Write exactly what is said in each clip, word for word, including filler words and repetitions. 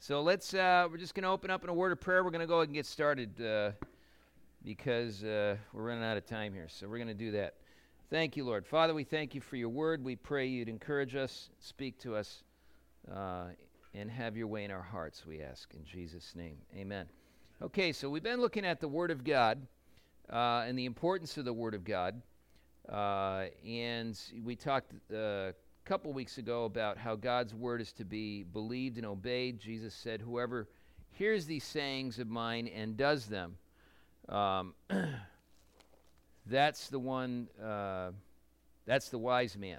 So let's, uh, we're just going to open up in a word of prayer. We're going to go ahead and get started uh, because uh, we're running out of time here. So we're going to do that. Thank you, Lord. Father, we thank you for your word. We pray you'd encourage us, speak to us, uh, and have your way in our hearts, we ask. In Jesus' name, amen. Okay, so we've been looking at the Word of God uh, and the importance of the Word of God. Uh, and we talked uh, a couple weeks ago about how God's Word is to be believed and obeyed. Jesus said, whoever hears these sayings of mine and does them, um, that's the one, uh, that's the wise man.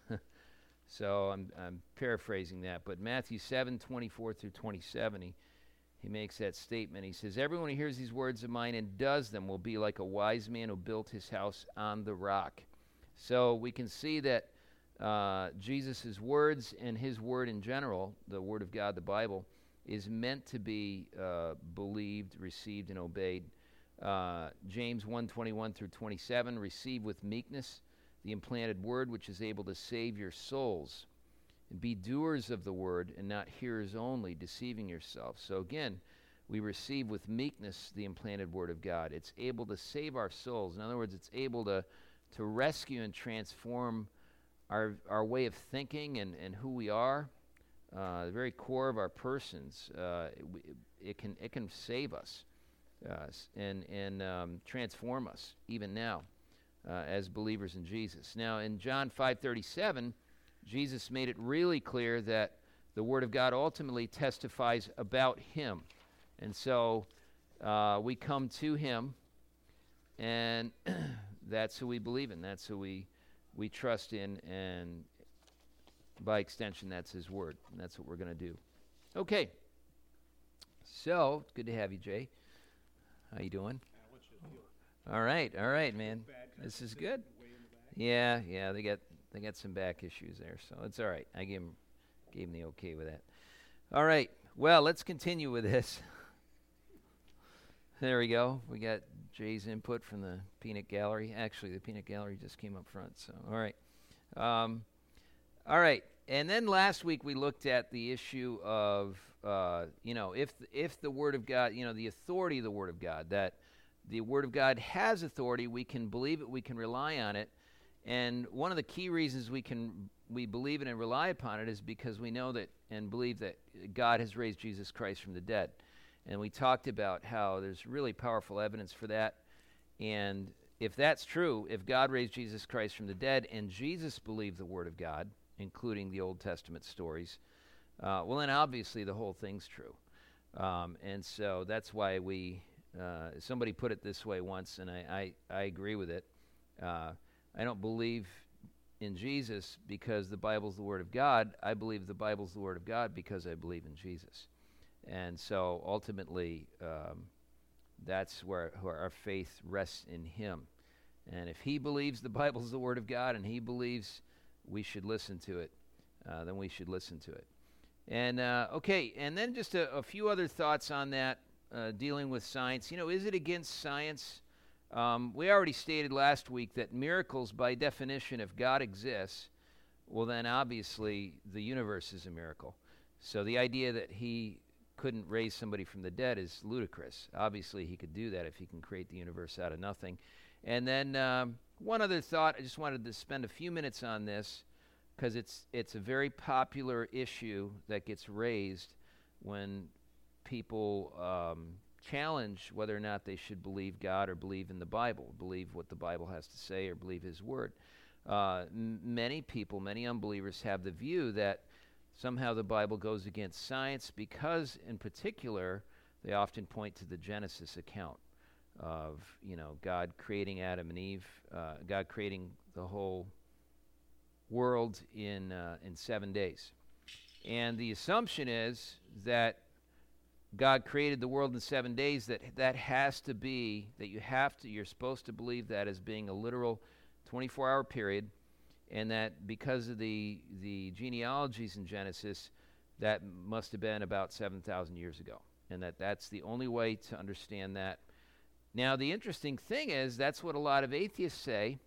So I'm, I'm paraphrasing that. But Matthew seven, twenty-four through twenty-seven, he, he makes that statement. He says, everyone who hears these words of mine and does them will be like a wise man who built his house on the rock. So we can see that uh, Jesus' words and his word in general, the Word of God, the Bible, is meant to be uh, believed, received, and obeyed. Uh, James one, twenty-one through twenty-seven, receive with meekness the implanted word which is able to save your souls. And be doers of the word and not hearers only, deceiving yourselves. So again, we receive with meekness the implanted word of God. It's able to save our souls. In other words, it's able to, to rescue and transform our our way of thinking and, and who we are. Uh, the very core of our persons. Uh, it, it can it can save us uh, and, and um, transform us even now. Uh, as believers in Jesus. Now, in John five thirty-seven, Jesus made it really clear that the Word of God ultimately testifies about Him. And so uh, we come to Him, and that's who we believe in. That's who we, we trust in, and by extension, that's His Word. And that's what we're going to do. Okay. So, it's good to have you, Jay. How you doing? All right, all right, man. This is good. Yeah, yeah, they got they got some back issues there, so it's all right. I gave them, gave them the okay with that. All right, well, let's continue with this. There we go. We got Jay's input from the Peanut Gallery. Actually, the Peanut Gallery just came up front, so all right. Um, all right, and then last week we looked at the issue of, uh, you know, if if the Word of God, you know, the authority of the Word of God, that the Word of God has authority. We can believe it. We can rely on it. And one of the key reasons we can we believe it and rely upon it is because we know that and believe that God has raised Jesus Christ from the dead. And we talked about how there's really powerful evidence for that. And if that's true, if God raised Jesus Christ from the dead and Jesus believed the Word of God, including the Old Testament stories, uh, well, then obviously the whole thing's true. Um, and so that's why we... Uh, somebody put it this way once, and I, I, I agree with it. Uh, I don't believe in Jesus because the Bible's the Word of God. I believe the Bible's the Word of God because I believe in Jesus. And so ultimately, um, that's where, where our faith rests in Him. And if He believes the Bible's the Word of God and He believes we should listen to it, uh, then we should listen to it. And, uh, okay, and then just a, a few other thoughts on that. Uh, dealing with science. You know, is it against science? Um, we already stated last week that miracles, by definition, if God exists, well, then obviously the universe is a miracle. So the idea that He couldn't raise somebody from the dead is ludicrous. Obviously, He could do that if He can create the universe out of nothing. And then um, one other thought, I just wanted to spend a few minutes on this because it's it's a very popular issue that gets raised when people um, challenge whether or not they should believe God or believe in the Bible, believe what the Bible has to say or believe His Word. Uh, m- many people, many unbelievers have the view that somehow the Bible goes against science because, in particular, they often point to the Genesis account of, you know, God creating Adam and Eve, uh, God creating the whole world in uh, in seven days. And the assumption is that God created the world in seven days, that that has to be, that you have to, you're supposed to believe that as being a literal twenty-four hour period, and that because of the the genealogies in Genesis, that must have been about seven thousand years ago, and that that's the only way to understand that. Now, the interesting thing is that's what a lot of atheists say,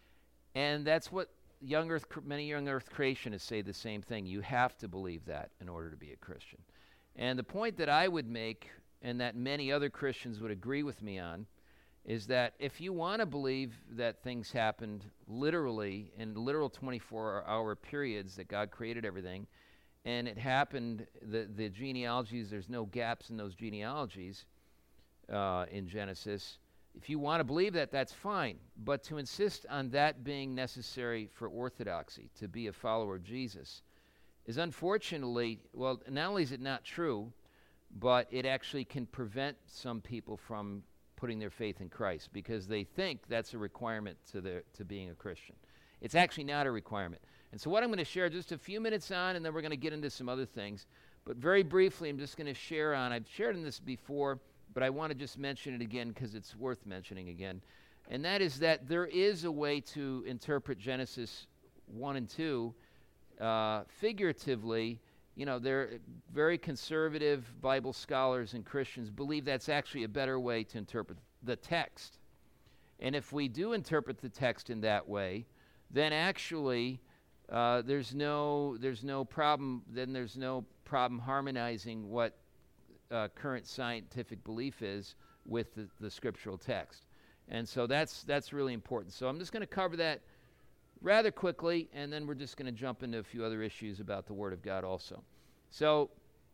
and that's what young Earth, many young Earth creationists say the same thing. You have to believe that in order to be a Christian. And the point that I would make, and that many other Christians would agree with me on, is that if you want to believe that things happened literally in literal twenty-four hour periods, that God created everything, and it happened, the, the genealogies, there's no gaps in those genealogies uh, in Genesis. If you want to believe that, that's fine. But to insist on that being necessary for orthodoxy, to be a follower of Jesus, is unfortunately, well, not only is it not true, but it actually can prevent some people from putting their faith in Christ, because they think that's a requirement to their to being a Christian. It's actually not a requirement. And so what I'm going to share just a few minutes on, and then we're going to get into some other things. But very briefly, I'm just going to share on, I've shared in this before, but I want to just mention it again because it's worth mentioning again. And that is that there is a way to interpret Genesis one and two uh, figuratively. You know, they're very conservative Bible scholars and Christians believe that's actually a better way to interpret the text. And if we do interpret the text in that way, then actually uh, there's no there's no problem. Then there's no problem harmonizing what uh, current scientific belief is with the, the scriptural text. And so that's that's really important. So I'm just going to cover that rather quickly, and then we're just going to jump into a few other issues about the Word of God also. So,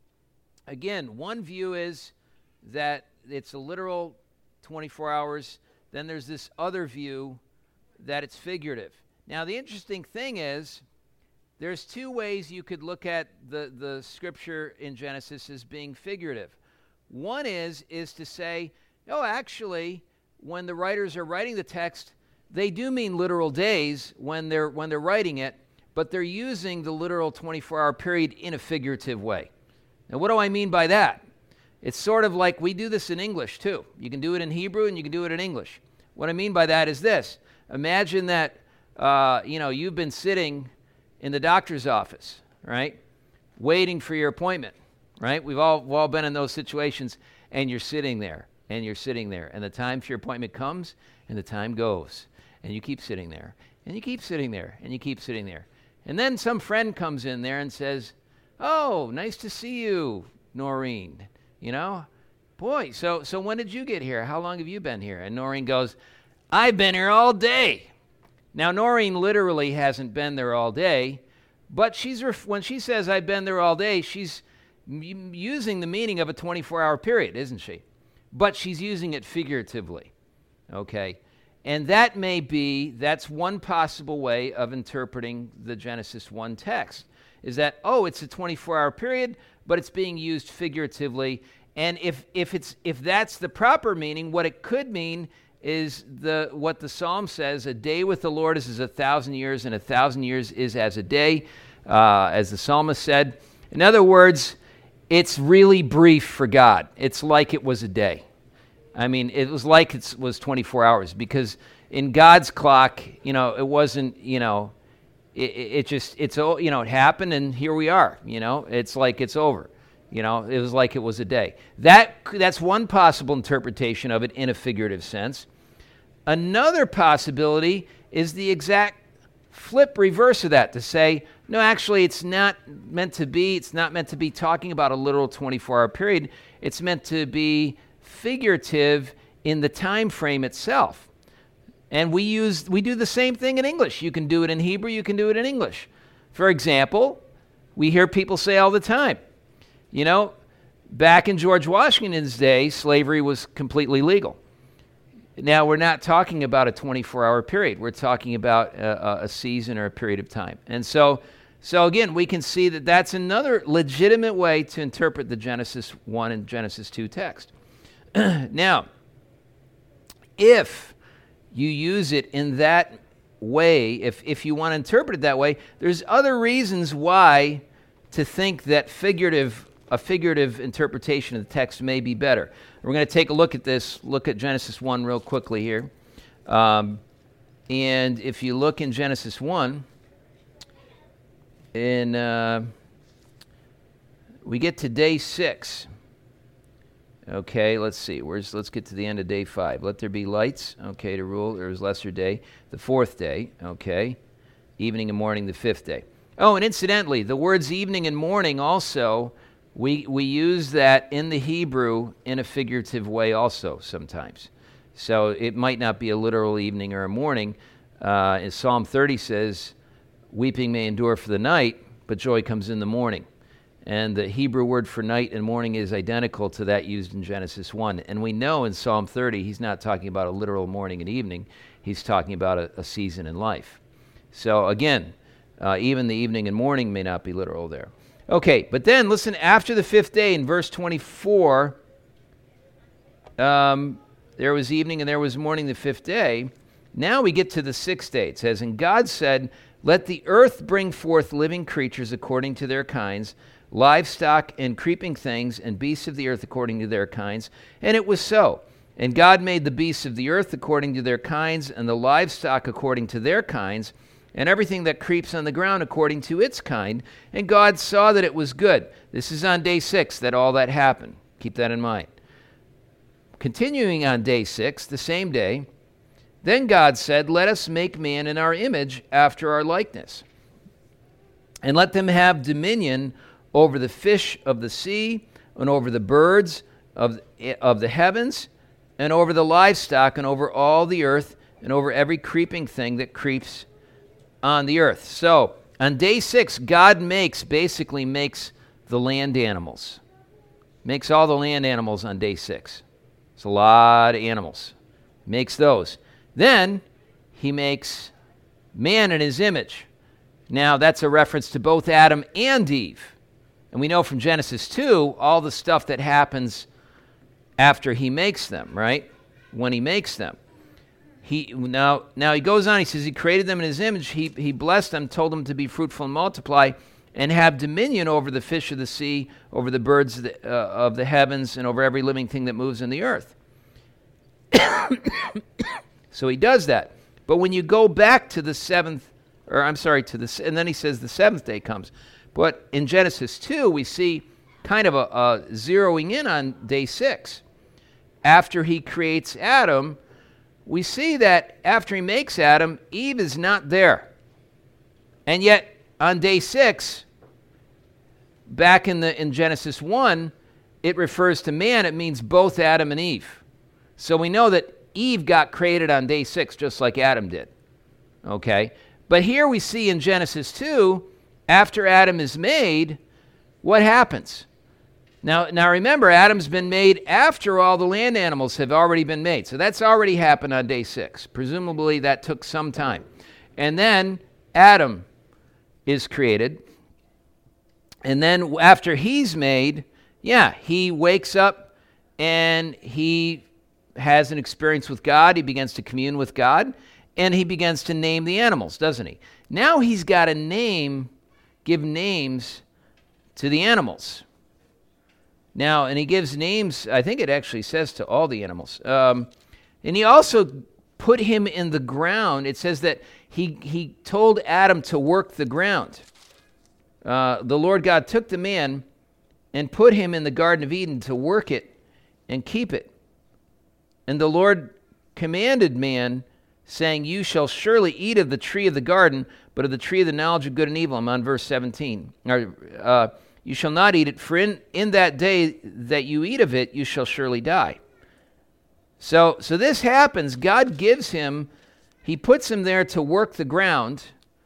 again, one view is that it's a literal twenty-four hours. Then there's this other view that it's figurative. Now, the interesting thing is there's two ways you could look at the, the Scripture in Genesis as being figurative. One is, is to say, oh, actually, when the writers are writing the text, they do mean literal days when they're when they're writing it, but they're using the literal twenty-four hour period in a figurative way. Now, what do I mean by that? It's sort of like we do this in English, too. You can do it in Hebrew and you can do it in English. What I mean by that is this. Imagine that, uh, you know, you've been sitting in the doctor's office, right, waiting for your appointment, right? We've all, we've all been in those situations, and you're sitting there, and you're sitting there, and the time for your appointment comes, and the time goes. And you keep sitting there, and you keep sitting there, and you keep sitting there. And then some friend comes in there and says, oh, nice to see you, Noreen. You know, boy, so so when did you get here? How long have you been here? And Noreen goes, I've been here all day. Now, Noreen literally hasn't been there all day, but she's ref- when she says I've been there all day, she's m- using the meaning of a twenty-four hour period, isn't she? But she's using it figuratively, okay? And that may be, that's one possible way of interpreting the Genesis one text, is that, oh, it's a twenty-four hour period, but it's being used figuratively. And if if it's if that's the proper meaning, what it could mean is the what the Psalm says, a day with the Lord is as a thousand years, and a thousand years is as a day, uh, as the psalmist said. In other words, it's really brief for God. It's like it was a day. I mean, it was like it was twenty-four hours, because in God's clock, you know, it wasn't, you know, it, it just, it's, you know, it happened and here we are, you know, it's like it's over, you know, it was like it was a day. That That's one possible interpretation of it in a figurative sense. Another possibility is the exact flip reverse of that, to say, no, actually, it's not meant to be, it's not meant to be talking about a literal twenty-four hour period. It's meant to be figurative in the time frame itself. And we use we do the same thing in English. You can do it in Hebrew, you can do it in English. For example, we hear people say all the time, you know, back in George Washington's day, slavery was completely legal. Now, we're not talking about a twenty-four hour period. We're talking about a, a season or a period of time. And so, so again, we can see that that's another legitimate way to interpret the Genesis one and Genesis two text. Now, if you use it in that way, if, if you want to interpret it that way, there's other reasons why to think that figurative a figurative interpretation of the text may be better. We're going to take a look at this, look at Genesis one real quickly here. Um, and if you look in Genesis one, in, uh, we get to day six. Okay, let's see. Where's, let's get to the end of day five. Let there be lights, okay, to rule. There was lesser day. The fourth day, okay. Evening and morning, the fifth day. Oh, and incidentally, the words evening and morning also We, we use that in the Hebrew in a figurative way also sometimes. So it might not be a literal evening or a morning. Uh, as Psalm thirty says, weeping may endure for the night, but joy comes in the morning. And the Hebrew word for night and morning is identical to that used in Genesis one. And we know in Psalm thirty, he's not talking about a literal morning and evening. He's talking about a, a season in life. So again, uh, even the evening and morning may not be literal there. Okay, but then listen, after the fifth day in verse twenty-four, um, there was evening and there was morning the fifth day. Now we get to the sixth day. It says, and God said, let the earth bring forth living creatures according to their kinds, livestock and creeping things, and beasts of the earth according to their kinds. And it was so. And God made the beasts of the earth according to their kinds, and the livestock according to their kinds, and everything that creeps on the ground according to its kind. And God saw that it was good. This is on day six that all that happened. Keep that in mind. Continuing on day six, the same day, then God said, let us make man in our image after our likeness, and let them have dominion over the fish of the sea, and over the birds of, of the heavens, and over the livestock, and over all the earth, and over every creeping thing that creeps on the earth. So, on day six, God makes, basically makes the land animals. Makes all the land animals on day six. It's a lot of animals. Makes those. Then, he makes man in his image. Now, that's a reference to both Adam and Eve. And we know from Genesis two, all the stuff that happens after he makes them, right? When he makes them. He now, now he goes on, he says he created them in his image. He, he blessed them, told them to be fruitful and multiply, and have dominion over the fish of the sea, over the birds of the, uh, of the heavens, and over every living thing that moves in the earth. So he does that. But when you go back to the seventh, or I'm sorry, to the, and then he says the seventh day comes. But in Genesis two, we see kind of a, a zeroing in on day six. After he creates Adam, we see that after he makes Adam, Eve is not there. And yet, on day six, back in the in Genesis one, it refers to man. It means both Adam and Eve. So we know that Eve got created on day six, just like Adam did. Okay? But here we see in Genesis two, after Adam is made, what happens? Now, now remember, Adam's been made after all the land animals have already been made. So that's already happened on day six. Presumably that took some time. And then Adam is created. And then after he's made, yeah, he wakes up and he has an experience with God. He begins to commune with God. And he begins to name the animals, doesn't he? Now he's got to name, give names to the animals. Now, and he gives names, I think it actually says to all the animals. Um, and he also put him in the ground. It says that he, he told Adam to work the ground. Uh, the Lord God took the man and put him in the Garden of Eden to work it and keep it. And the Lord commanded man, saying, you shall surely eat of the tree of the garden, but of the tree of the knowledge of good and evil. I'm on verse seventeen. Or, uh, you shall not eat it, for in, in that day that you eat of it, you shall surely die. So, so this happens. God gives him, he puts him there to work the ground,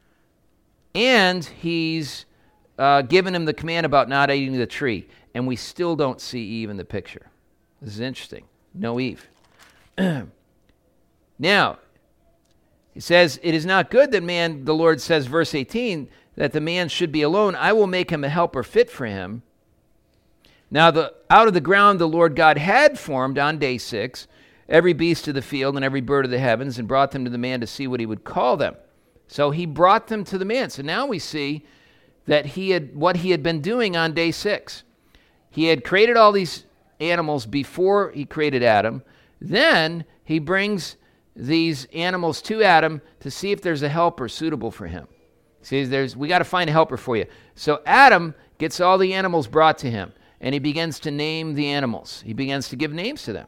and he's uh, given him the command about not eating the tree. And we still don't see Eve in the picture. This is interesting. No Eve. Now, he says, it is not good that man, the Lord says, verse eighteen, that the man should be alone. I will make him a helper fit for him. Now, the, out of the ground the Lord God had formed on day six every beast of the field and every bird of the heavens, and brought them to the man to see what he would call them. So he brought them to the man. So now we see that he had what he had been doing on day six. He had created all these animals before he created Adam. Then he brings these animals to Adam to see if there's a helper suitable for him. He says, there's, we got to find a helper for you. So Adam gets all the animals brought to him, and he begins to name the animals. He begins to give names to them.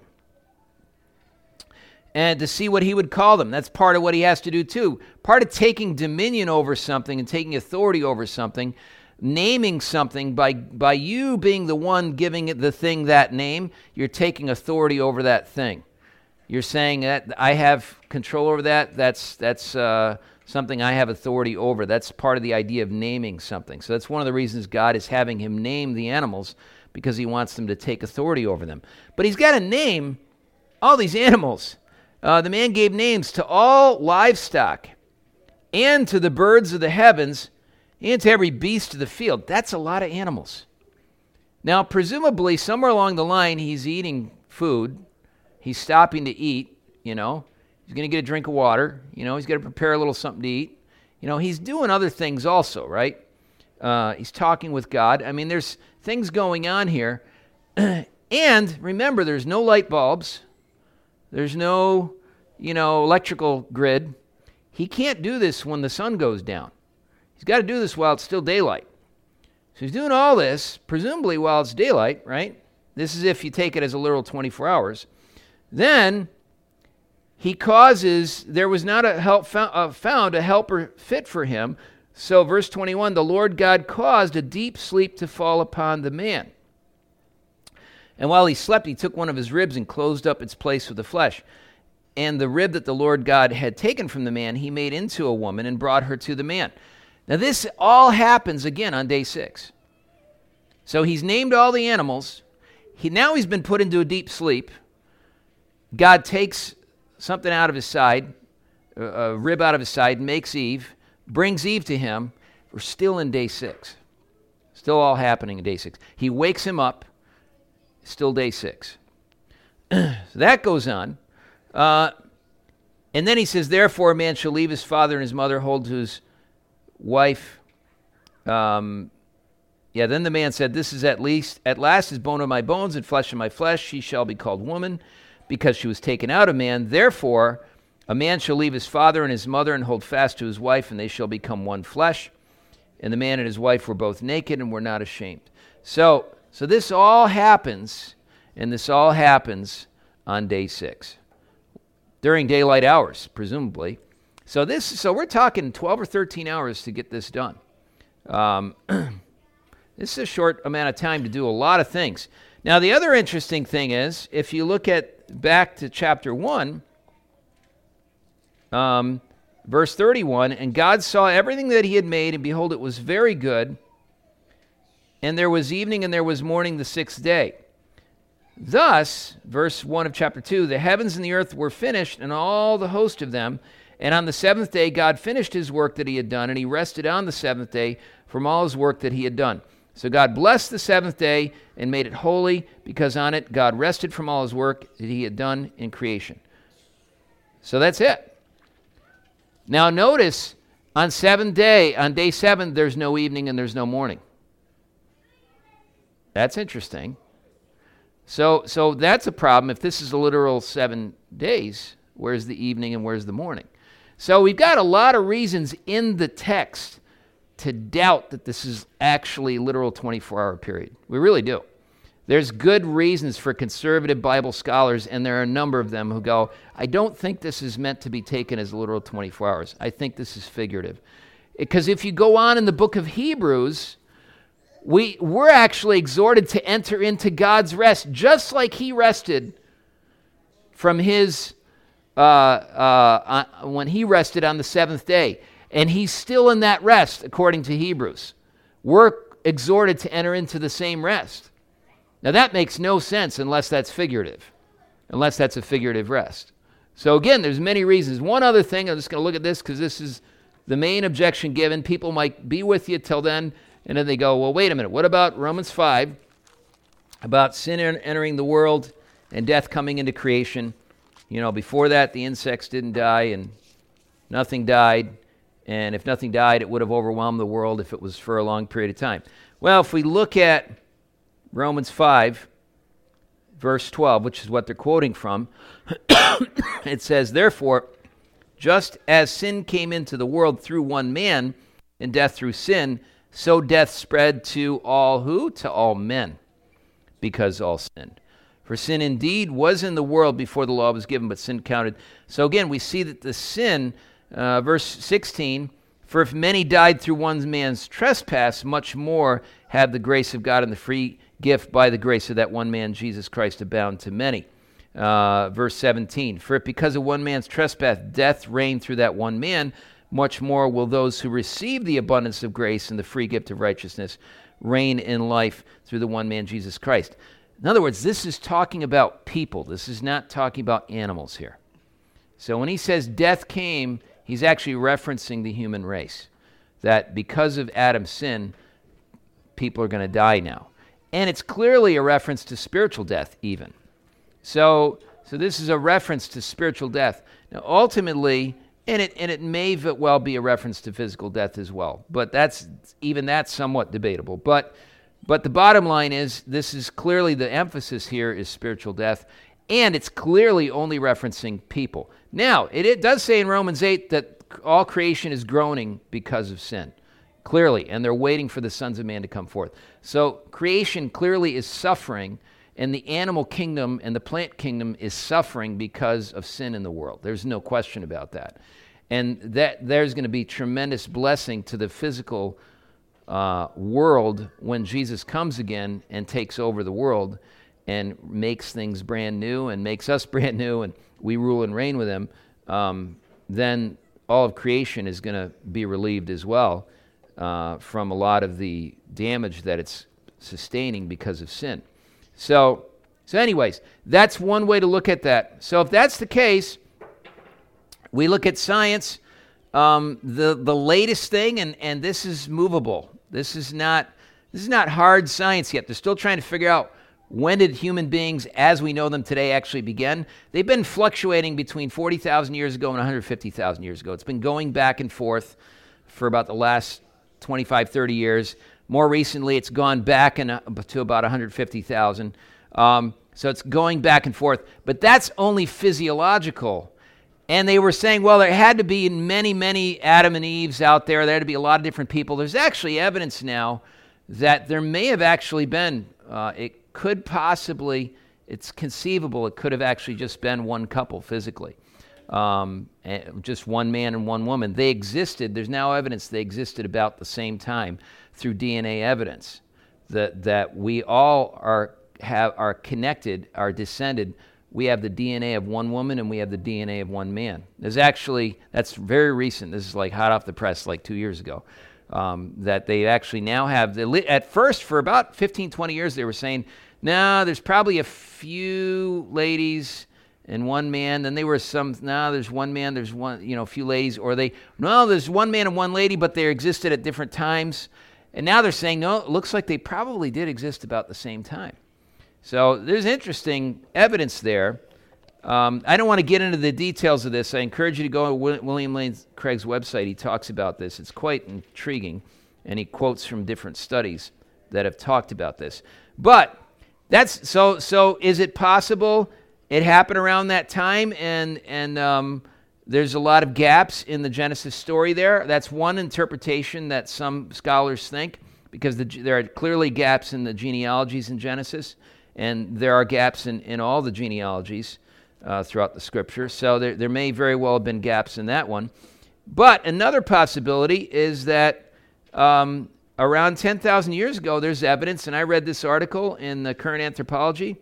And to see what he would call them. That's part of what he has to do too. Part of taking dominion over something and taking authority over something, naming something, by, by you being the one giving it the thing that name, you're taking authority over that thing. You're saying that I have control over that. That's that's uh, something I have authority over. That's part of the idea of naming something. So that's one of the reasons God is having him name the animals, because he wants them to take authority over them. But he's got to name all these animals. Uh, the man gave names to all livestock and to the birds of the heavens and to every beast of the field. That's a lot of animals. Now, presumably, somewhere along the line, he's eating food. He's stopping to eat, you know. He's going to get a drink of water. You know, he's got to prepare a little something to eat. You know, he's doing other things also, right? Uh, he's talking with God. I mean, there's things going on here. And remember, there's no light bulbs. There's no, you know, electrical grid. He can't do this when the sun goes down. He's got to do this while it's still daylight. So he's doing all this, presumably while it's daylight, right? This is if you take it as a literal twenty-four hours. Then he causes, there was not a help found, uh, found a helper fit for him. So verse twenty-one, the Lord God caused a deep sleep to fall upon the man. And while he slept, he took one of his ribs and closed up its place with the flesh. And the rib that the Lord God had taken from the man, he made into a woman and brought her to the man. Now this all happens again on day six. So he's named all the animals. He, now he's been put into a deep sleep. God takes something out of his side, a, a rib out of his side, makes Eve, brings Eve to him. We're still in day six. Still all happening in day six. He wakes him up. Still day six. So that goes on. Uh, and then he says, therefore a man shall leave his father and his mother, hold to his wife. Um, yeah, then the man said, this is at least, at last is bone of my bones and flesh of my flesh. She shall be called woman, because she was taken out of man. Therefore a man shall leave his father and his mother and hold fast to his wife, and they shall become one flesh. And the man and his wife were both naked and were not ashamed. So, so this all happens, and this all happens on day six. During daylight hours, presumably. So this, so we're talking twelve or thirteen hours to get this done. Um, this is a short amount of time to do a lot of things. Now, the other interesting thing is, if you look at back to chapter one, um, verse thirty-one, and God saw everything that he had made, and behold, it was very good. And there was evening and there was morning the sixth day. Thus, verse one of chapter two, the heavens and the earth were finished, and all the host of them. And on the seventh day, God finished his work that he had done, and he rested on the seventh day from all his work that he had done. So God blessed the seventh day and made it holy, because on it God rested from all his work that he had done in creation. So that's it. Now notice, on seventh day, on day seven, there's no evening and there's no morning. That's interesting. So, so that's a problem. If this is a literal seven days, where's the evening and where's the morning? So we've got a lot of reasons in the text to doubt that this is actually a literal twenty-four hour period. We really do. There's good reasons for conservative Bible scholars, and there are a number of them who go, I don't think this is meant to be taken as literal twenty-four hours. I think this is figurative. Because if you go on in the book of Hebrews, we, we're actually exhorted to enter into God's rest, just like he rested from his, uh, uh, uh, when he rested on the seventh day. And he's still in that rest, according to Hebrews. We're exhorted to enter into the same rest. Now that makes no sense unless that's figurative, unless that's a figurative rest. So again, there's many reasons. One other thing, I'm just going to look at this because this is the main objection given. People might be with you till then, and then they go, well, wait a minute, what about Romans five, about sin entering the world and death coming into creation? You know, before that, the insects didn't die and nothing died. And if nothing died, it would have overwhelmed the world if it was for a long period of time. Well, if we look at Romans five, verse twelve, which is what they're quoting from, it says, therefore, just as sin came into the world through one man, and death through sin, so death spread to all who? To all men, because all sinned. For sin indeed was in the world before the law was given, but sin counted. So again, we see that the sin, uh, verse sixteen, For if many died through one man's trespass, much more have the grace of God and the free gift by the grace of that one man, Jesus Christ, abound to many. Uh, verse seventeen, for if because of one man's trespass death reigned through that one man, much more will those who receive the abundance of grace and the free gift of righteousness reign in life through the one man, Jesus Christ. In other words, this is talking about people. This is not talking about animals here. So when he says death came, he's actually referencing the human race, that because of Adam's sin, people are going to die now. And it's clearly a reference to spiritual death even. So so this is a reference to spiritual death. Now ultimately, and it and it may v- well be a reference to physical death as well, but that's even that's somewhat debatable. But but the bottom line is this is clearly the emphasis here is spiritual death, and it's clearly only referencing people. Now, it, it does say in Romans eight that all creation is groaning because of sin, clearly, and they're waiting for the sons of man to come forth. So creation clearly is suffering, and the animal kingdom and the plant kingdom is suffering because of sin in the world. There's no question about that. And that there's going to be tremendous blessing to the physical uh, world when Jesus comes again and takes over the world and makes things brand new and makes us brand new and we rule and reign with him. Um, then all of creation is going to be relieved as well uh, from a lot of the damage that it's sustaining because of sin. So, so anyways, that's one way to look at that. So if that's the case, we look at science, um, the the latest thing, and, and this is movable. This is not this is not hard science yet. They're still trying to figure out when did human beings, as we know them today, actually begin. They've been fluctuating between forty thousand years ago and one hundred fifty thousand years ago. It's been going back and forth for about the last twenty-five, thirty years. More recently, it's gone back in, uh, to about one hundred fifty thousand. Um, so it's going back and forth. But that's only physiological. And they were saying, well, there had to be many, many Adam and Eves out there. There had to be a lot of different people. There's actually evidence now that there may have actually been, uh, it could possibly, it's conceivable, it could have actually just been one couple physically. Um, just one man and one woman. They existed. There's now evidence they existed about the same time through D N A evidence that that we all are have are connected, are descended. We have the D N A of one woman and we have the D N A of one man. There's actually, that's very recent. This is like hot off the press, like two years ago. Um, that they actually now have, the, at first for about fifteen, twenty years, they were saying, no, there's probably a few ladies and one man. Then they were some, no, there's one man, there's one, you know, a few ladies. Or they, no, there's one man and one lady, but they existed at different times. And now they're saying, no, it looks like they probably did exist about the same time. So there's interesting evidence there. Um, I don't want to get into the details of this. I encourage you to go to William Lane Craig's website. He talks about this. It's quite intriguing, and he quotes from different studies that have talked about this. But that's so. So is it possible it happened around that time, and and um, there's a lot of gaps in the Genesis story there? That's one interpretation that some scholars think, because the, there are clearly gaps in the genealogies in Genesis, and there are gaps in, in all the genealogies uh, throughout the Scripture. So there, there may very well have been gaps in that one. But another possibility is that um, around ten thousand years ago, there's evidence, and I read this article in the Current Anthropology,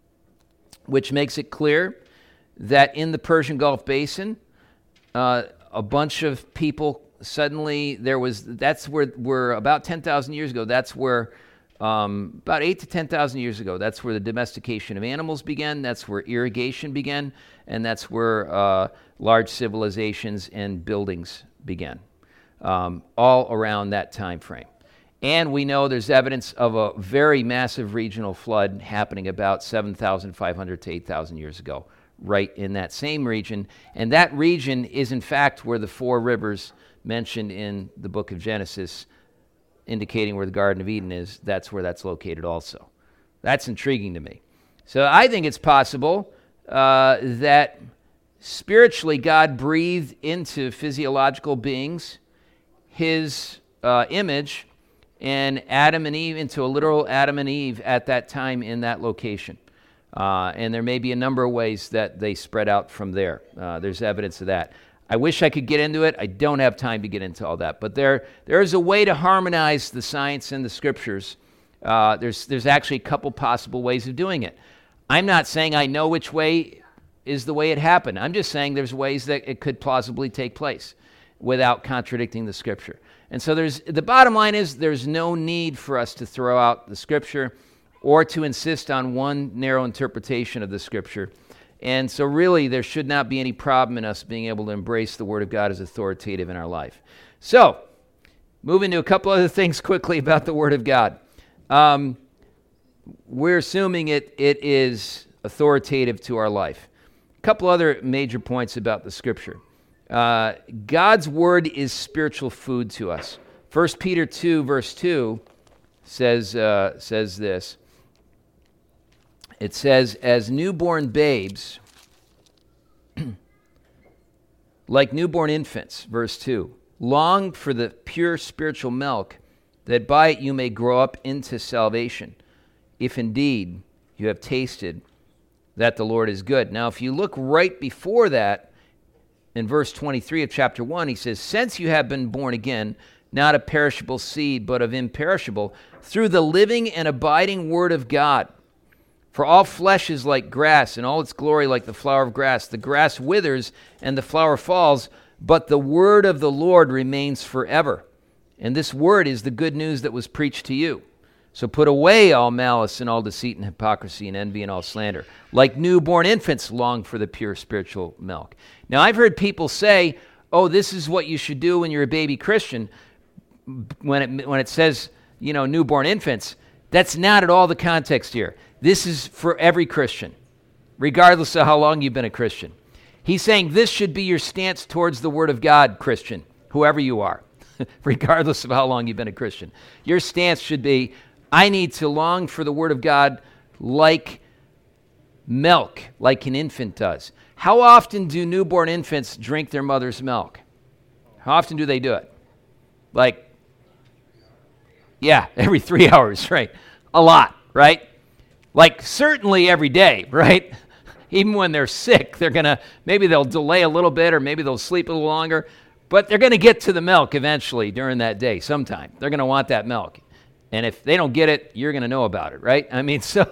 which makes it clear that in the Persian Gulf Basin, uh, a bunch of people suddenly, there was, that's where, where about ten thousand years ago, that's where, um, about eight to ten thousand years ago, that's where the domestication of animals began, that's where irrigation began, and that's where uh, large civilizations and buildings began, um, all around that time frame. And we know there's evidence of a very massive regional flood happening about seven thousand five hundred to eight thousand years ago, right in that same region. And that region is, in fact, where the four rivers mentioned in the book of Genesis, indicating where the Garden of Eden is, that's where that's located also. That's intriguing to me. So I think it's possible uh, that spiritually God breathed into physiological beings his uh, image, and Adam and Eve, into a literal Adam and Eve at that time in that location. Uh, and there may be a number of ways that they spread out from there. Uh, there's evidence of that. I wish I could get into it. I don't have time to get into all that. But there, there is a way to harmonize the science and the scriptures. Uh, there's, there's actually a couple possible ways of doing it. I'm not saying I know which way is the way it happened. I'm just saying there's ways that it could plausibly take place without contradicting the scripture. And so there's the bottom line is there's no need for us to throw out the scripture or to insist on one narrow interpretation of the scripture. And so really there should not be any problem in us being able to embrace the Word of God as authoritative in our life. So, moving to a couple other things quickly about the Word of God. Um, we're assuming it it is authoritative to our life. A couple other major points about the Scripture. Uh, God's Word is spiritual food to us. First Peter two, verse two says uh, says this. It says, as newborn babes, like newborn infants, verse two, long for the pure spiritual milk, that by it you may grow up into salvation, if indeed you have tasted that the Lord is good. Now, if you look right before that, in verse twenty-three of chapter one, he says, since you have been born again, not of perishable seed, but of imperishable, through the living and abiding word of God. For all flesh is like grass, and all its glory like the flower of grass. The grass withers, and the flower falls, but the word of the Lord remains forever. And this word is the good news that was preached to you. So put away all malice and all deceit and hypocrisy and envy and all slander. Like newborn infants long for the pure spiritual milk. Now, I've heard people say, oh, this is what you should do when you're a baby Christian. When it, when it says, you know, newborn infants, that's not at all the context here. This is for every Christian, regardless of how long you've been a Christian. He's saying this should be your stance towards the Word of God, Christian, whoever you are, regardless of how long you've been a Christian. Your stance should be, I need to long for the Word of God like milk, like an infant does. How often do newborn infants drink their mother's milk? How often do they do it? Like, yeah, every three hours, right? A lot, right? Like certainly every day, right? Even when they're sick, they're going to, maybe they'll delay a little bit or maybe they'll sleep a little longer, but they're going to get to the milk eventually during that day sometime. They're going to want that milk. And if they don't get it, you're going to know about it, right? I mean, so,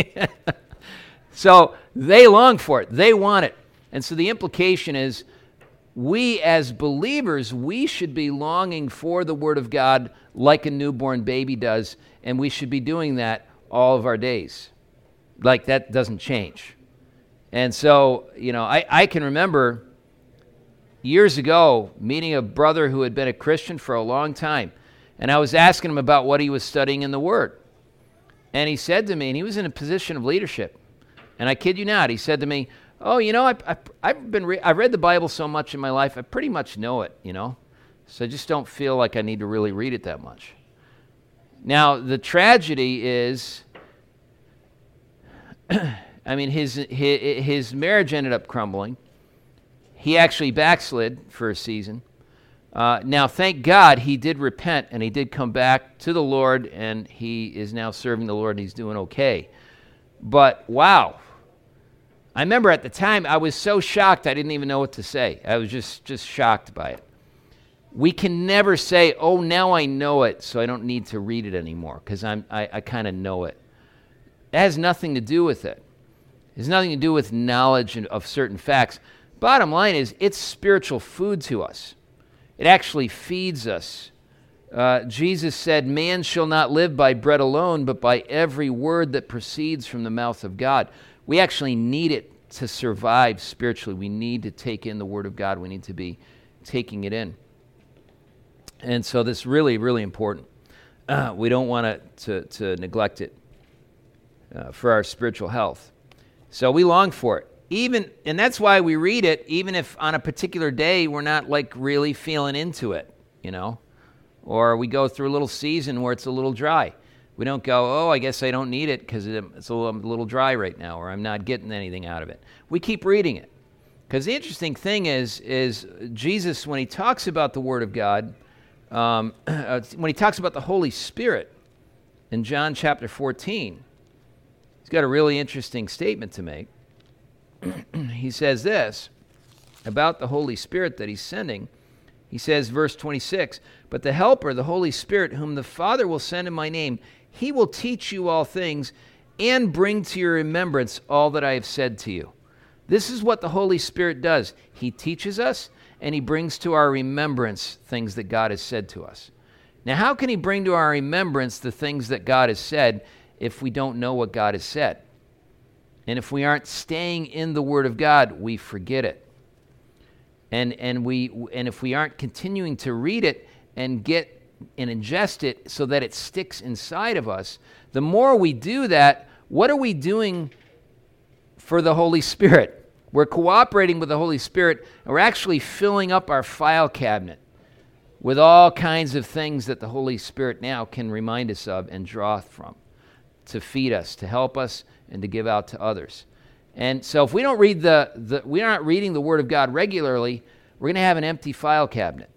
so they long for it. They want it. And so the implication is we as believers, we should be longing for the Word of God like a newborn baby does, and we should be doing that all of our days. Like that doesn't change. And so, you know, I, I can remember years ago meeting a brother who had been a Christian for a long time, and I was asking him about what he was studying in the Word. And he said to me, and he was in a position of leadership, and I kid you not, he said to me, oh, you know, I, I, I've been re- I've read the Bible so much in my life, I pretty much know it, you know, so I just don't feel like I need to really read it that much. Now, the tragedy is, I mean, his, his his marriage ended up crumbling. He actually backslid for a season. Uh, now, thank God, he did repent, and he did come back to the Lord, and he is now serving the Lord, and he's doing okay. But, wow. I remember at the time, I was so shocked, I didn't even know what to say. I was just, just shocked by it. We can never say, oh, now I know it, so I don't need to read it anymore, because I'm I, I kind of know it. It has nothing to do with it. It has nothing to do with knowledge of certain facts. Bottom line is, it's spiritual food to us. It actually feeds us. Uh, Jesus said, man shall not live by bread alone, but by every word that proceeds from the mouth of God. We actually need it to survive spiritually. We need to take in the Word of God. We need to be taking it in. And so this is really, really important. Uh, we don't want to, to neglect it uh, for our spiritual health. So we long for it. Even, and that's why we read it, even if on a particular day we're not like really feeling into it, you know, or we go through a little season where it's a little dry. We don't go, oh, I guess I don't need it because it's a little, a little dry right now, or I'm not getting anything out of it. We keep reading it. Because the interesting thing is, is Jesus, when he talks about the Word of God, um, when he talks about the Holy Spirit in John chapter fourteen, he's got a really interesting statement to make. He says this, about the Holy Spirit that he's sending. He says, verse twenty-six, "But the Helper, the Holy Spirit, whom the Father will send in my name, he will teach you all things and bring to your remembrance all that I have said to you." This is what the Holy Spirit does. He teaches us, and he brings to our remembrance things that God has said to us. Now, how can he bring to our remembrance the things that God has said if we don't know what God has said? And if we aren't staying in the Word of God, we forget it. And and we and if we aren't continuing to read it and get and ingest it so that it sticks inside of us, the more we do that, what are we doing for the Holy Spirit? We're cooperating with the Holy Spirit, and we're actually filling up our file cabinet with all kinds of things that the Holy Spirit now can remind us of and draw from to feed us, to help us, and to give out to others. And so if we don't read the, the we aren't reading the Word of God regularly, we're going to have an empty file cabinet.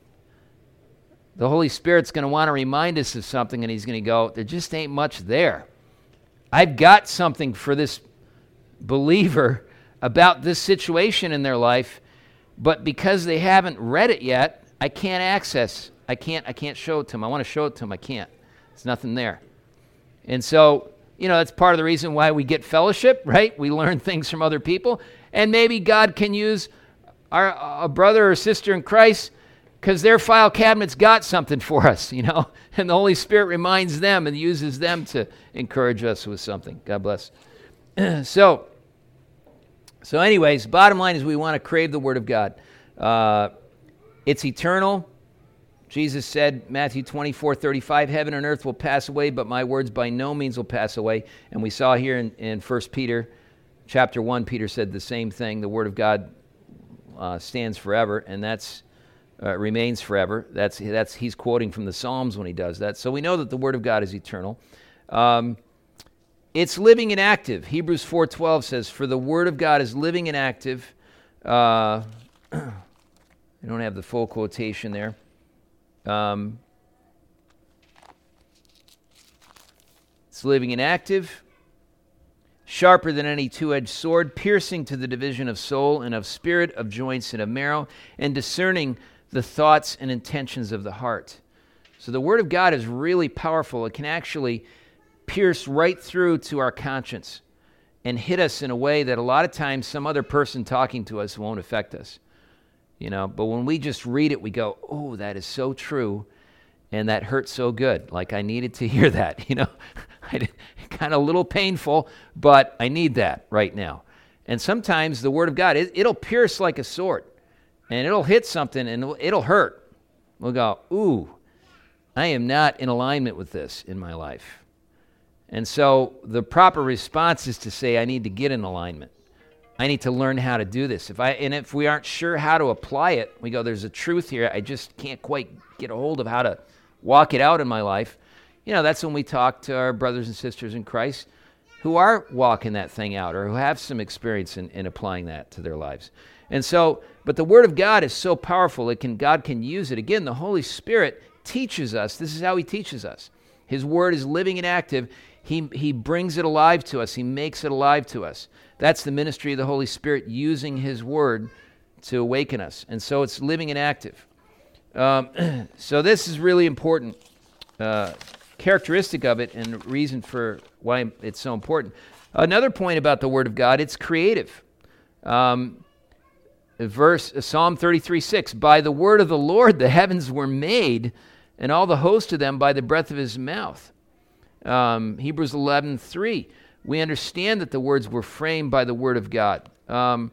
The Holy Spirit's going to want to remind us of something, and he's going to go, there just ain't much there. I've got something for this believer about this situation in their life, but because they haven't read it yet, I can't access, I can't, I can't show it to them. I want to show it to them, I can't. There's nothing there. And so, you know, that's part of the reason why we get fellowship, right? We learn things from other people. And maybe God can use our a brother or sister in Christ because their file cabinet's got something for us, you know. And the Holy Spirit reminds them and uses them to encourage us with something. God bless. so, so anyways, bottom line is we want to crave the Word of God. Uh, it's eternal. Jesus said, Matthew twenty-four thirty-five, "Heaven and earth will pass away, but my words by no means will pass away." And we saw here in, in First Peter chapter one, Peter said the same thing. The Word of God uh, stands forever, and that's uh, remains forever. That's that's he's quoting from the Psalms when he does that. So we know that the Word of God is eternal. Um, it's living and active. Hebrews four twelve says, "For the Word of God is living and active." Uh, I don't have the full quotation there. Um, it's living and active, sharper than any two-edged sword, piercing to the division of soul and of spirit, of joints and of marrow, and discerning the thoughts and intentions of the heart. So the Word of God is really powerful. It can actually pierce right through to our conscience and hit us in a way that a lot of times some other person talking to us won't affect us. You know, but when we just read it, we go, oh, that is so true, and that hurts so good. Like I needed to hear that, you know. Kind of a little painful, but I need that right now. And sometimes the Word of God, it, it'll pierce like a sword, and it'll hit something, and it'll, it'll hurt. We'll go, ooh, I am not in alignment with this in my life. And so the proper response is to say, I need to get in alignment. I need to learn how to do this. If I and if we aren't sure how to apply it, we go, there's a truth here. I just can't quite get a hold of how to walk it out in my life. You know, that's when we talk to our brothers and sisters in Christ who are walking that thing out or who have some experience in, in applying that to their lives. And so, but the Word of God is so powerful, it can God can use it. Again, the Holy Spirit teaches us. This is how he teaches us. His Word is living and active. He, he brings it alive to us. He makes it alive to us. That's the ministry of the Holy Spirit, using his Word to awaken us. And so it's living and active. Um, so this is really important uh, characteristic of it and reason for why it's so important. Another point about the Word of God, it's creative. Um, verse Psalm thirty-three six, "By the word of the Lord the heavens were made, and all the host of them by the breath of his mouth." Um, Hebrews eleven three, we understand that the words were framed by the Word of God. Um,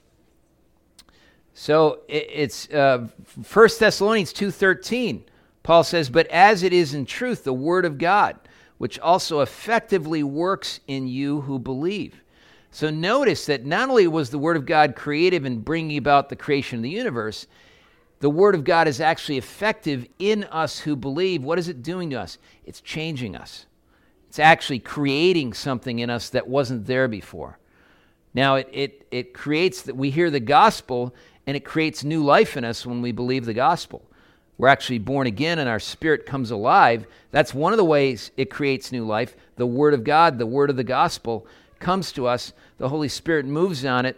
so it, it's uh, First Thessalonians two thirteen. Paul says, "But as it is in truth, the Word of God, which also effectively works in you who believe." So notice that not only was the Word of God creative in bringing about the creation of the universe, the Word of God is actually effective in us who believe. What is it doing to us? It's changing us. It's actually creating something in us that wasn't there before. Now, it it it creates that we hear the gospel, and it creates new life in us when we believe the gospel. We're actually born again, and our spirit comes alive. That's one of the ways it creates new life. The Word of God, the Word of the gospel, comes to us. The Holy Spirit moves on it,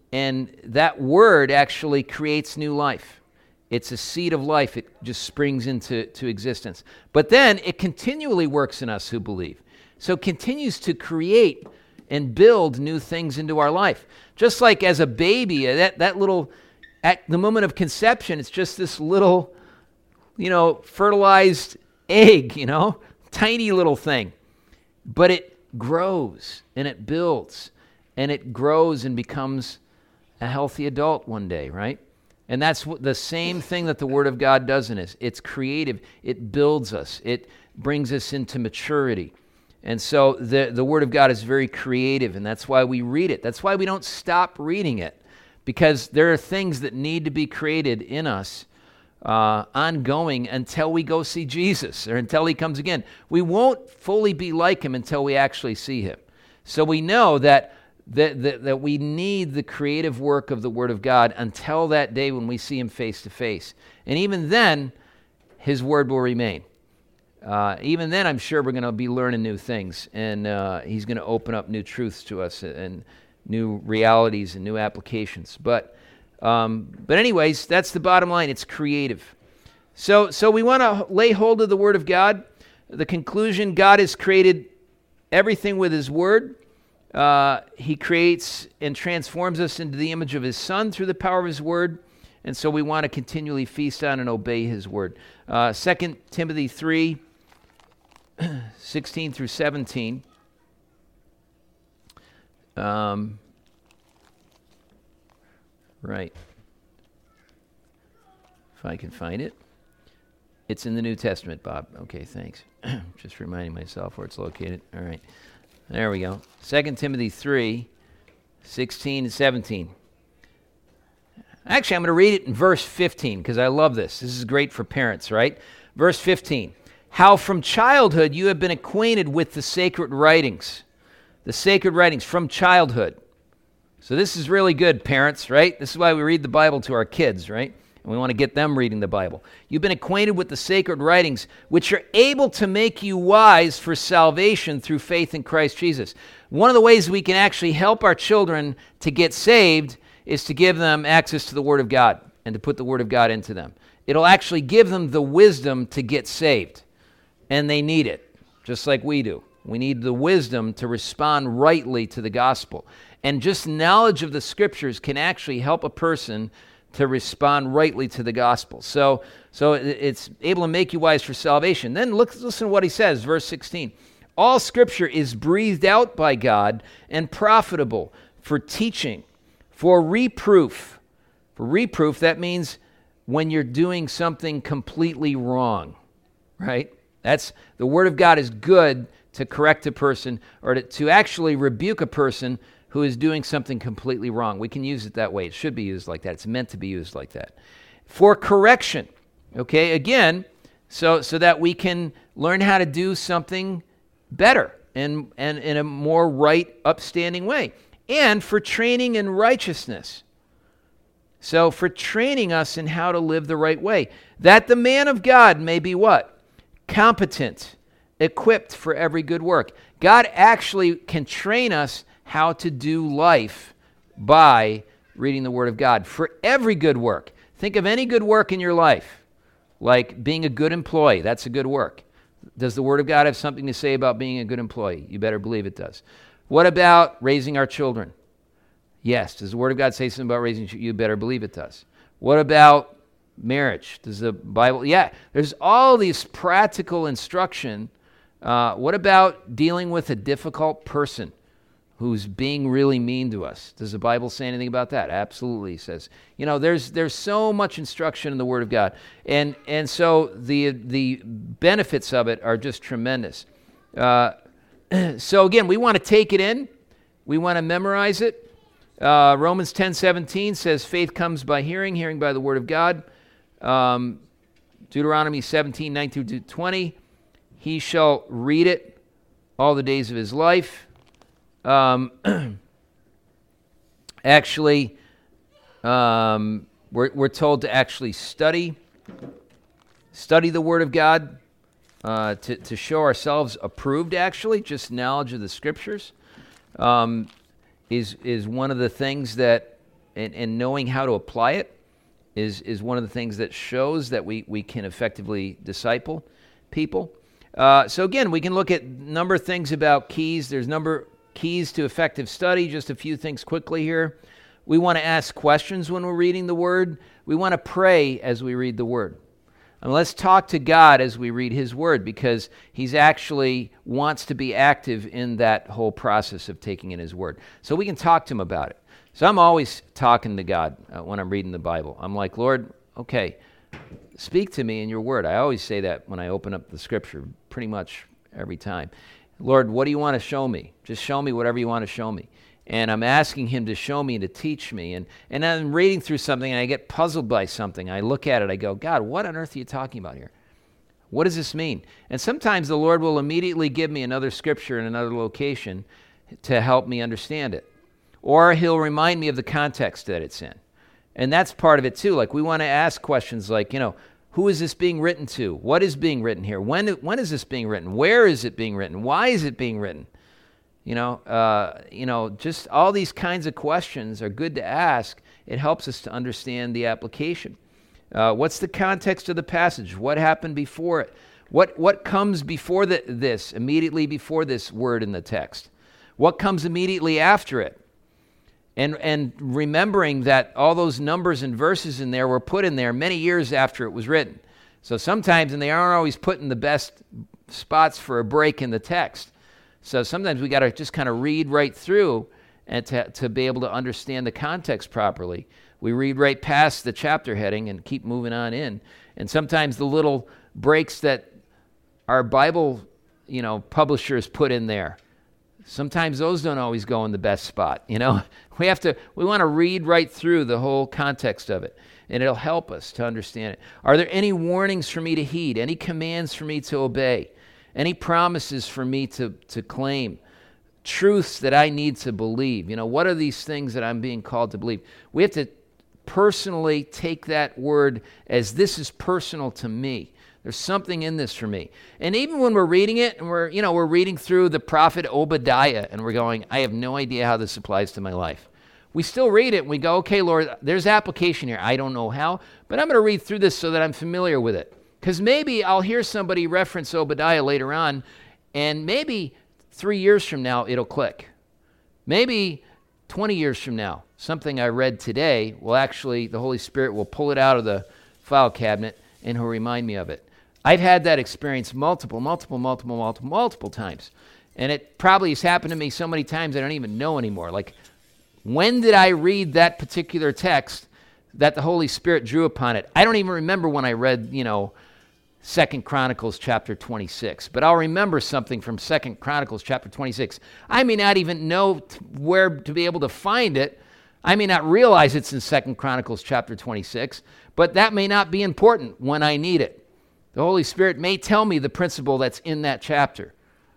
and that word actually creates new life. It's a seed of life. It just springs into to existence. But then it continually works in us who believe. So it continues to create and build new things into our life. Just like as a baby, that, that little, at the moment of conception, it's just this little, you know, fertilized egg, you know, tiny little thing. But it grows and it builds and it grows and becomes a healthy adult one day, right? And that's what, the same thing that the Word of God does in us. It's creative. It builds us. It brings us into maturity. And so the, the Word of God is very creative, and that's why we read it. That's why we don't stop reading it, because there are things that need to be created in us uh, ongoing until we go see Jesus or until He comes again. We won't fully be like Him until we actually see Him. So we know that That, that, that we need the creative work of the Word of God until that day when we see Him face to face. And even then, His Word will remain. Uh, even then, I'm sure we're going to be learning new things, and uh, He's going to open up new truths to us and new realities and new applications. But, um, but anyways, that's the bottom line. It's creative. So, so we want to lay hold of the Word of God. The conclusion: God has created everything with His Word. Uh, he creates and transforms us into the image of His Son through the power of His Word, and so we want to continually feast on and obey His Word. Uh, Second Timothy three, sixteen through seventeen. Um, right. If I can find it. It's in the New Testament, Bob. Okay, thanks. Just reminding myself where it's located. All right. There we go. Second Timothy three, sixteen and seventeen. Actually, I'm going to read it in verse fifteen because I love this. This is great for parents, right? Verse fifteen. How from childhood you have been acquainted with the sacred writings. The sacred writings from childhood. So this is really good, parents, right? This is why we read the Bible to our kids, right? And we want to get them reading the Bible. You've been acquainted with the sacred writings, which are able to make you wise for salvation through faith in Christ Jesus. One of the ways we can actually help our children to get saved is to give them access to the Word of God and to put the Word of God into them. It'll actually give them the wisdom to get saved, and they need it, just like we do. We need the wisdom to respond rightly to the gospel. And just knowledge of the Scriptures can actually help a person to respond rightly to the gospel. So, so it's able to make you wise for salvation. Then look, listen to what he says, verse sixteen. All Scripture is breathed out by God and profitable for teaching, for reproof. For reproof, that means when you're doing something completely wrong, right? That's, the Word of God is good to correct a person or to, to actually rebuke a person who is doing something completely wrong. We can use it that way. It should be used like that. It's meant to be used like that. For correction, okay, again, so so that we can learn how to do something better and, and in a more right, upstanding way. And for training in righteousness. So for training us in how to live the right way. That the man of God may be what? Competent, equipped for every good work. God actually can train us how to do life by reading the Word of God for every good work. Think of any good work in your life, like being a good employee. That's a good work. Does the Word of God have something to say about being a good employee? You better believe it does. What about raising our children? Yes. Does the Word of God say something about raising children? You better believe it does. What about marriage? Does the Bible? Yeah. There's all these practical instruction. Uh, what about dealing with a difficult person who's being really mean to us? Does the Bible say anything about that? Absolutely, it says. You know, there's there's so much instruction in the Word of God, and and so the the benefits of it are just tremendous. Uh, so again, we want to take it in, we want to memorize it. Uh, Romans ten seventeen says, "Faith comes by hearing, hearing by the Word of God." Um, Deuteronomy seventeen nineteen to twenty, "He shall read it all the days of his life." Um, actually, um, we're, we're told to actually study, study the Word of God, uh, to, to show ourselves approved, actually. Just knowledge of the Scriptures um, is, is one of the things that and, and knowing how to apply it is is one of the things that shows that we, we can effectively disciple people. Uh, so again, we can look at a number of things about keys. There's number keys to effective study. Just a few things quickly here. We want to ask questions when we're reading the Word. We want to pray as we read the Word. And let's talk to God as we read His Word, because He's actually wants to be active in that whole process of taking in His Word. So we can talk to Him about it. So I'm always talking to God uh, when I'm reading the Bible. I'm like, Lord, okay, speak to me in your Word. I always say that when I open up the Scripture, pretty much every time. Lord, what do you want to show me? Just show me whatever you want to show me. And I'm asking Him to show me and to teach me. And, and I'm reading through something and I get puzzled by something. I look at it, I go, God, what on earth are you talking about here? What does this mean? And sometimes the Lord will immediately give me another scripture in another location to help me understand it. Or He'll remind me of the context that it's in. And that's part of it too. Like, we want to ask questions like, you know, who is this being written to? What is being written here? When, when is this being written? Where is it being written? Why is it being written? You know, uh, you know, just all these kinds of questions are good to ask. It helps us to understand the application. Uh, what's the context of the passage? What happened before it? What what comes before the, this, immediately before this word in the text? What comes immediately after it? And and remembering that all those numbers and verses in there were put in there many years after it was written. So sometimes, and they aren't always put in the best spots for a break in the text. So sometimes we got to just kind of read right through and to, to be able to understand the context properly. We read right past the chapter heading and keep moving on in. And sometimes the little breaks that our Bible, you know, publishers put in there, sometimes those don't always go in the best spot, you know. We have to, we want to read right through the whole context of it, and it'll help us to understand it. Are there any warnings for me to heed? Any commands for me to obey? Any promises for me to, to claim? Truths that I need to believe? You know, what are these things that I'm being called to believe? We have to personally take that word as this is personal to me. There's something in this for me. And even when we're reading it, and we're, you know, we're reading through the prophet Obadiah, and we're going, I have no idea how this applies to my life. We still read it, and we go, okay, Lord, there's application here. I don't know how, but I'm going to read through this so that I'm familiar with it. Because maybe I'll hear somebody reference Obadiah later on, and maybe three years from now, it'll click. Maybe twenty years from now, something I read today will actually, the Holy Spirit will pull it out of the file cabinet and He'll remind me of it. I've had that experience multiple, multiple, multiple, multiple, multiple times. And it probably has happened to me so many times I don't even know anymore. Like, when did I read that particular text that the Holy Spirit drew upon it? I don't even remember when I read, you know, Second Chronicles chapter twenty-six, but I'll remember something from Second Chronicles chapter twenty-six. I may not even know t- where to be able to find it. I may not realize it's in Second Chronicles chapter twenty-six, but that may not be important when I need it. The Holy Spirit may tell me the principle that's in that chapter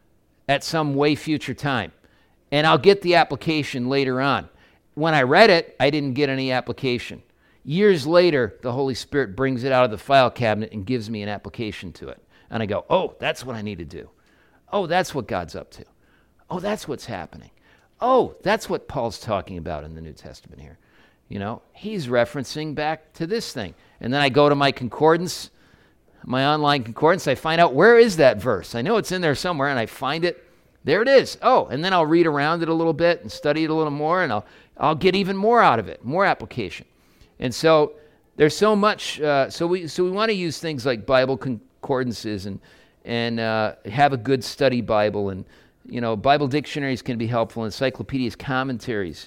at some way future time, and I'll get the application later on. When I read it, I didn't get any application. Years later, the Holy Spirit brings it out of the file cabinet and gives me an application to it. And I go, oh, that's what I need to do. Oh, that's what God's up to. Oh, that's what's happening. Oh, that's what Paul's talking about in the New Testament here. You know, he's referencing back to this thing. And then I go to my concordance, my online concordance. I find out, where is that verse? I know it's in there somewhere, and I find it. There it is. Oh, and then I'll read around it a little bit and study it a little more, and I'll I'll get even more out of it, more application. And so there's so much. Uh, so we so we want to use things like Bible concordances and and uh, have a good study Bible, and you know, Bible dictionaries can be helpful, encyclopedias, commentaries,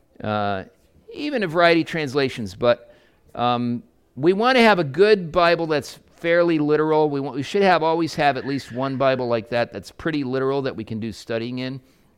uh, even a variety of translations. But um, we want to have a good Bible that's fairly literal. We want we should have always have at least one Bible like that that's pretty literal that we can do studying in.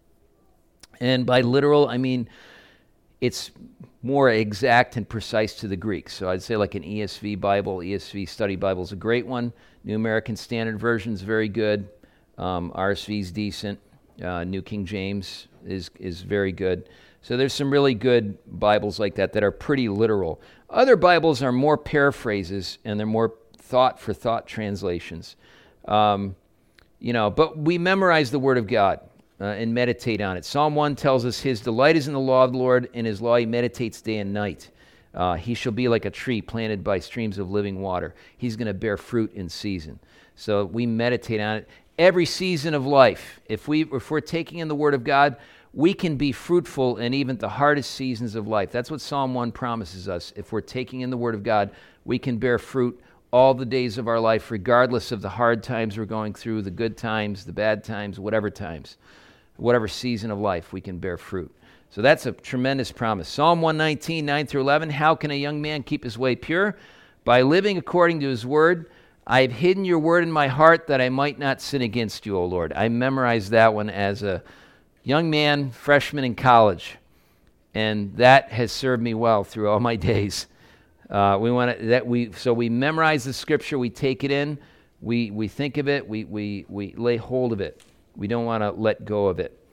And by literal, I mean it's more exact and precise to the Greek. So I'd say like an E S V Bible, E S V Study Bible is a great one. New American Standard Version is very good. Um, R S V is decent. Uh, New King James is is very good. So there's some really good Bibles like that that are pretty literal. Other Bibles are more paraphrases, and they're more thought-for-thought translations. Um, you know, but we memorize the Word of God. uh, and meditate on it. Psalm one tells us, his delight is in the law of the Lord, in his law he meditates day and night. Uh, he shall be like a tree planted by streams of living water. He's going to bear fruit in season. So we meditate on it. Every season of life, if, we, if we're taking in the Word of God, we can be fruitful in even the hardest seasons of life. That's what Psalm one promises us. If we're taking in the Word of God, we can bear fruit all the days of our life, regardless of the hard times we're going through, the good times, the bad times, whatever times, whatever season of life, we can bear fruit. So that's a tremendous promise. Psalm one nineteen, nine through eleven, how can a young man keep his way pure? By living according to his word. I have hidden your word in my heart that I might not sin against you, O Lord. I memorized that one as a young man, freshman in college, and that has served me well through all my days. Uh, we want to, that we so we memorize the scripture, we take it in, we we think of it, we we we lay hold of it. We don't want to let go of it.